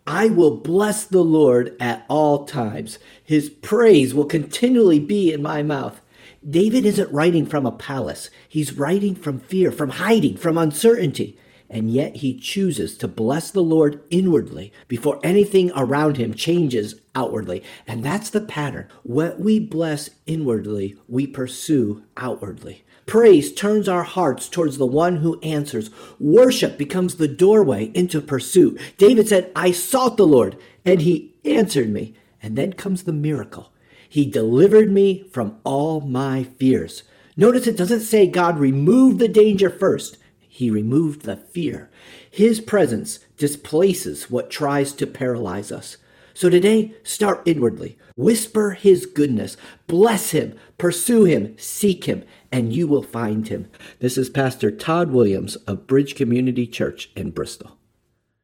I will bless the Lord at all times. His praise will continually be in my mouth. David isn't writing from a palace. He's writing from fear, from hiding, from uncertainty. And yet he chooses to bless the Lord inwardly before anything around him changes outwardly. And that's the pattern. What we bless inwardly, we pursue outwardly. Praise turns our hearts towards the one who answers. Worship becomes the doorway into pursuit. David said, I sought the Lord, and he answered me. And then comes the miracle. He delivered me from all my fears. Notice it doesn't say God removed the danger first. He removed the fear. His presence displaces what tries to paralyze us. So today, start inwardly. Whisper his goodness. Bless him. Pursue him. Seek him. And you will find him. This is Pastor Todd Williams of Bridge Community Church in Bristol.